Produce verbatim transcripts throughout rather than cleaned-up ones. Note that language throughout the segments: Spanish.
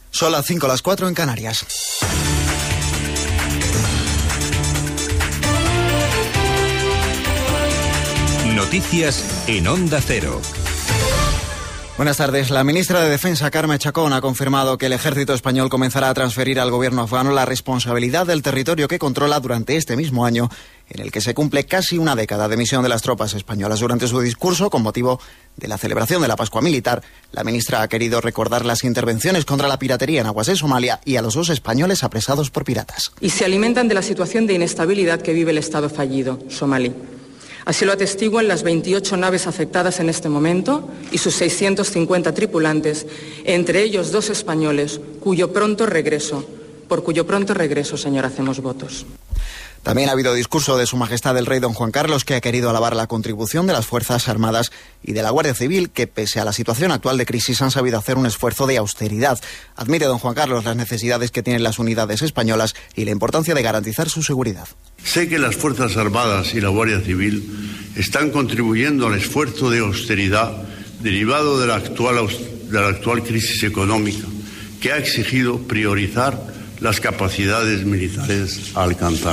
Son las cinco, las cuatro en Canarias. Noticias en Onda Cero. Buenas tardes. La ministra de Defensa, Carme Chacón, ha confirmado que el ejército español comenzará a transferir al gobierno afgano la responsabilidad del territorio que controla durante este mismo año, en el que se cumple casi una década de misión de las tropas españolas. Durante su discurso, con motivo de la celebración de la Pascua Militar, la ministra ha querido recordar las intervenciones contra la piratería en aguas de Somalia y a los dos españoles apresados por piratas. Y se alimentan de la situación de inestabilidad que vive el Estado fallido somalí. Así lo atestiguan las veintiocho naves afectadas en este momento y sus seiscientos cincuenta tripulantes, entre ellos dos españoles, cuyo pronto regreso, por cuyo pronto regreso, señora, hacemos votos. También ha habido discurso de Su Majestad el Rey Don Juan Carlos, que ha querido alabar la contribución de las Fuerzas Armadas y de la Guardia Civil, que pese a la situación actual de crisis han sabido hacer un esfuerzo de austeridad. Admite Don Juan Carlos las necesidades que tienen las unidades españolas y la importancia de garantizar su seguridad. Sé que las Fuerzas Armadas y la Guardia Civil están contribuyendo al esfuerzo de austeridad derivado de la actual, de la actual crisis económica, que ha exigido priorizar las capacidades militares a alcanzar.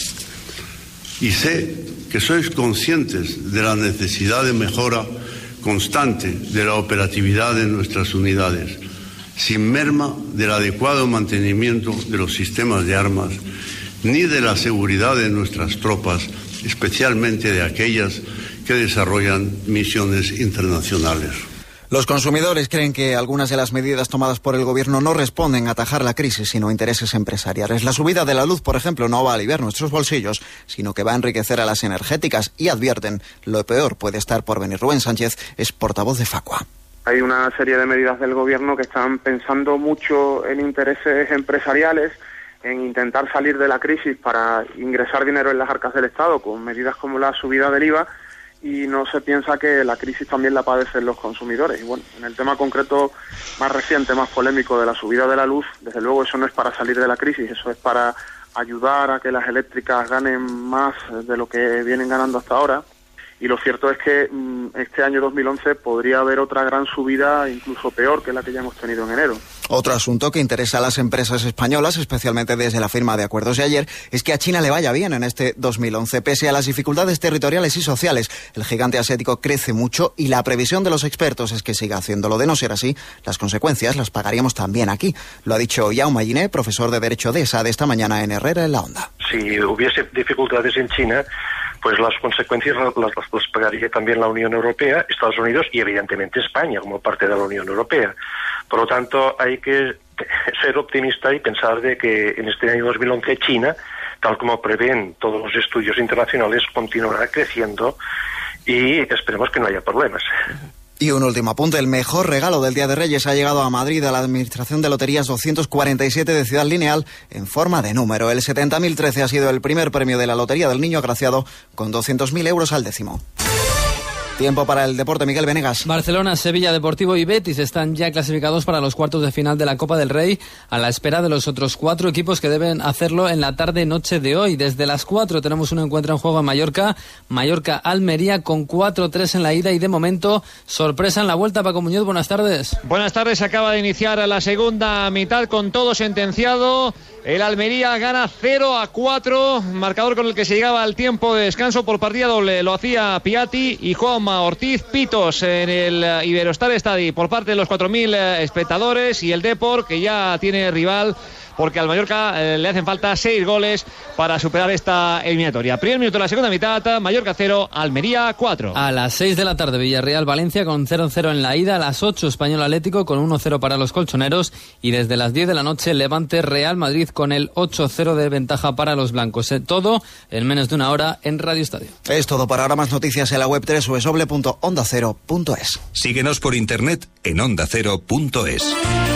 Y sé que sois conscientes de la necesidad de mejora constante de la operatividad de nuestras unidades, sin merma del adecuado mantenimiento de los sistemas de armas, ni de la seguridad de nuestras tropas, especialmente de aquellas que desarrollan misiones internacionales. Los consumidores creen que algunas de las medidas tomadas por el gobierno no responden a atajar la crisis, sino a intereses empresariales. La subida de la luz, por ejemplo, no va a aliviar nuestros bolsillos, sino que va a enriquecer a las energéticas y advierten, lo peor puede estar por venir. Rubén Sánchez es portavoz de Facua. Hay una serie de medidas del gobierno que están pensando mucho en intereses empresariales, en intentar salir de la crisis para ingresar dinero en las arcas del Estado con medidas como la subida del I V A, y no se piensa que la crisis también la padecen los consumidores. Y bueno, en el tema concreto más reciente, más polémico de la subida de la luz, desde luego eso no es para salir de la crisis, eso es para ayudar a que las eléctricas ganen más de lo que vienen ganando hasta ahora. Y lo cierto es que mmm, este año dos mil once podría haber otra gran subida, incluso peor que la que ya hemos tenido en enero. Otro asunto que interesa a las empresas españolas, especialmente desde la firma de acuerdos de ayer, es que a China le vaya bien en este dos mil once. Pese a las dificultades territoriales y sociales, el gigante asiático crece mucho y la previsión de los expertos es que siga haciéndolo. De no ser así, las consecuencias las pagaríamos también aquí. Lo ha dicho Jaume Giné, profesor de Derecho de ESADE, esta mañana en Herrera en La Onda. Si hubiese dificultades en China, pues las consecuencias las, las, las pagaría también la Unión Europea, Estados Unidos y evidentemente España como parte de la Unión Europea. Por lo tanto, hay que ser optimista y pensar de que en este año dos mil once China, tal como prevén todos los estudios internacionales, continuará creciendo y esperemos que no haya problemas. Y un último apunte, el mejor regalo del Día de Reyes ha llegado a Madrid, a la Administración de Loterías doscientos cuarenta y siete de Ciudad Lineal, en forma de número. El setenta mil trece ha sido el primer premio de la Lotería del Niño Agraciado, con doscientos mil euros al décimo. Tiempo para el deporte, Miguel Venegas. Barcelona, Sevilla, Deportivo y Betis están ya clasificados para los cuartos de final de la Copa del Rey, a la espera de los otros cuatro equipos que deben hacerlo en la tarde-noche de hoy. Desde las cuatro tenemos un encuentro en juego en Mallorca, Mallorca-Almería, con cuatro tres en la ida y de momento sorpresa en la vuelta. Paco Muñoz, buenas tardes. Buenas tardes, acaba de iniciar la segunda mitad con todo sentenciado. El Almería gana cero a cuatro, marcador con el que se llegaba al tiempo de descanso por partida doble. Lo hacía Piatti y Juanma Ortiz. Pitos en el Iberostar Stadi por parte de los cuatro mil espectadores, y el Depor, que ya tiene rival, porque al Mallorca eh, le hacen falta seis goles para superar esta eliminatoria. Primer minuto de la segunda mitad, Mallorca cero, Almería cuatro. A las seis de la tarde, Villarreal-Valencia con cero cero en la ida. A las ocho, Español Atlético con uno cero para los colchoneros. Y desde las diez de la noche, Levante-Real Madrid con el ocho cero de ventaja para los blancos. Todo en menos de una hora en Radio Estadio. Es todo por ahora. Más noticias en la web doble u doble u doble u punto onda cero punto es. Síguenos por internet en onda cero punto es.